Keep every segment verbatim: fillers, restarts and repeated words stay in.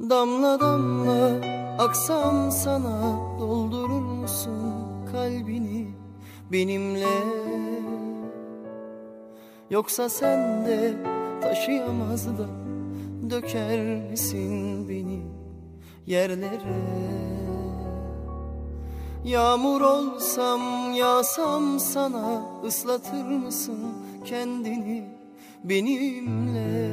Damla damla aksam sana, doldurur musun kalbini benimle? Yoksa sen de taşıyamaz da döker misin beni yerlere? Yağmur olsam, yağsam sana, ıslatır mısın kendini benimle?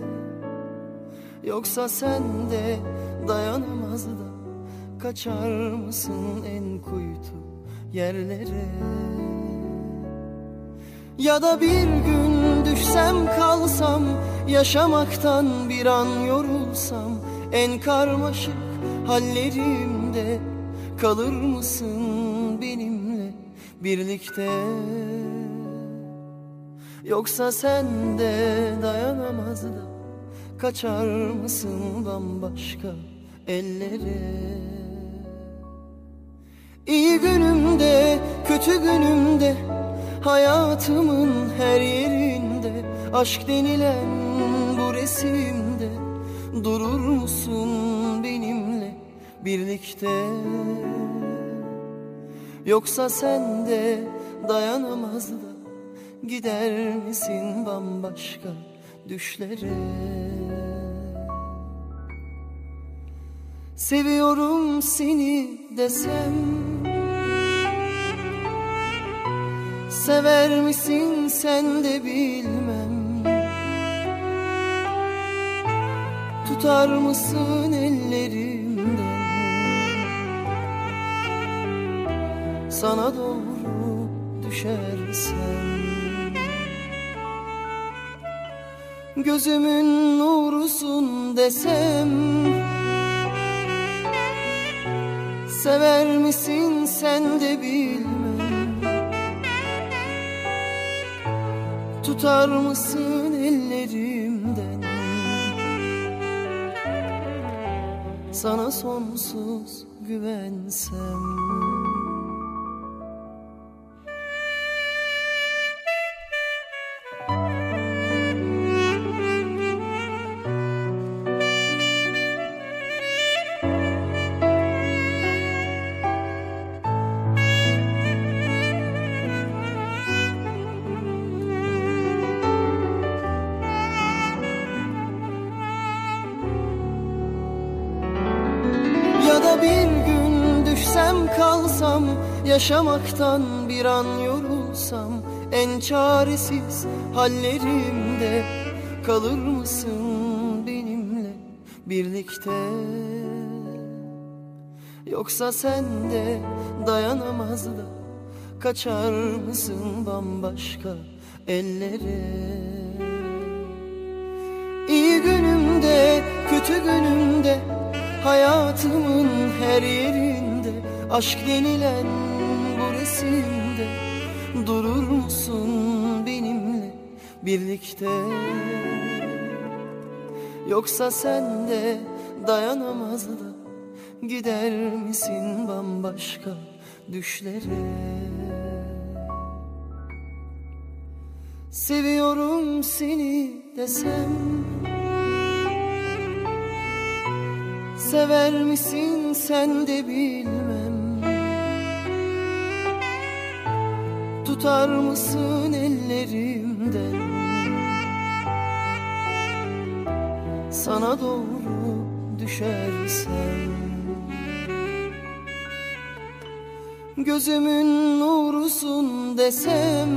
Yoksa sen de dayanamaz da kaçar mısın en kuytu yerlere? Ya da bir gün düşsem kalsam, yaşamaktan bir an yorulsam, en karmaşık hallerimde kalır mısın benimle birlikte? Yoksa sen de dayanamaz da kaçar mısın bambaşka ellere? İyi günümde, kötü günümde, hayatımın her yerinde, aşk denilen bu resimde durur musun benimle birlikte? Yoksa sen de dayanamaz da gider misin bambaşka düşlere? Seviyorum seni desem, sever misin sen de bilmem. Tutar mısın ellerimden, sana doğru düşersem? Gözümün nurusun desem, sever misin sen de bilmem. Tutar mısın ellerimden, sana sonsuz güvensem? Ya da bir gün düşsem kalsam, yaşamaktan bir an yorulsam, en çaresiz hallerimde kalır mısın benimle birlikte? Yoksa sen de dayanamaz da kaçar mısın bambaşka ellere? İyi günümde, kötü günümde, hayatımın her yerinde, aşk denilen bu resimde durur musun benimle birlikte? Yoksa sen de dayanamaz da gider misin bambaşka düşlere? Seviyorum seni desem, sever misin sen de bilmem. Tutar mısın ellerimden, sana doğru düşersem? Gözümün nurusun desem,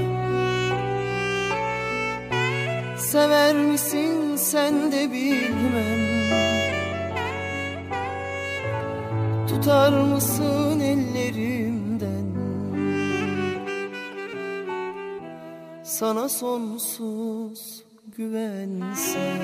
sever misin sen de bilmem. Tutar mısın ellerimden, sana sonsuz güvensem?